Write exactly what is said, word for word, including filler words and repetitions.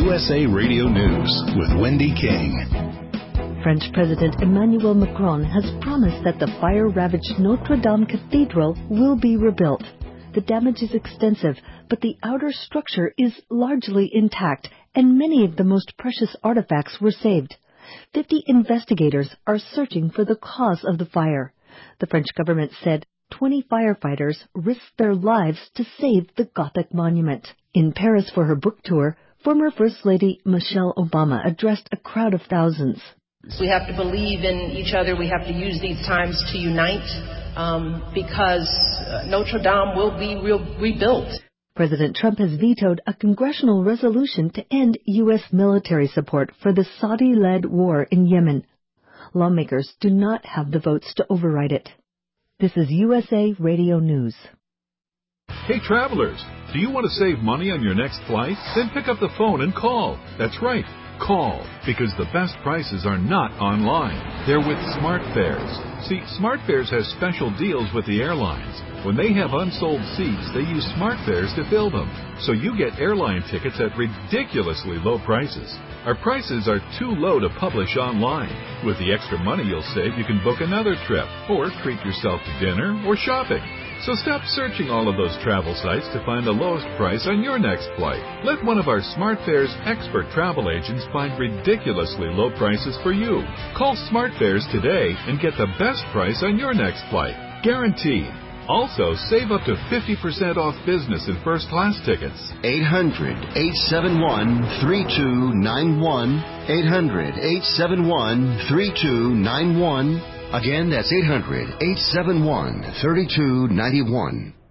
U S A Radio News with Wendy King. French President Emmanuel Macron has promised that the fire-ravaged Notre Dame Cathedral will be rebuilt. The damage is extensive, but the outer structure is largely intact, and many of the most precious artifacts were saved. Fifty investigators are searching for the cause of the fire. The French government said twenty firefighters risked their lives to save the Gothic monument. In Paris for her book tour, former First Lady Michelle Obama addressed a crowd of thousands. We have to believe in each other. We have to use these times to unite um, because uh, Notre Dame will be re- rebuilt. President Trump has vetoed a congressional resolution to end U S military support for the Saudi-led war in Yemen. Lawmakers do not have the votes to override it. This is U S A Radio News. Hey, travelers, do you want to save money on your next flight? Then pick up the phone and call. That's right, call, because the best prices are not online. They're with SmartFares. See, SmartFares has special deals with the airlines. When they have unsold seats, they use SmartFares to fill them. So you get airline tickets at ridiculously low prices. Our prices are too low to publish online. With the extra money you'll save, you can book another trip, or treat yourself to dinner or shopping. So stop searching all of those travel sites to find the lowest price on your next flight. Let one of our SmartFares expert travel agents find ridiculously low prices for you. Call SmartFares today and get the best price on your next flight. Guaranteed. Also, save up to fifty percent off business and first class tickets. eight hundred, eight seven one, three two nine one. eight hundred, eight seven one, three two nine one. Again, that's eight hundred, eight seven one, three two nine one.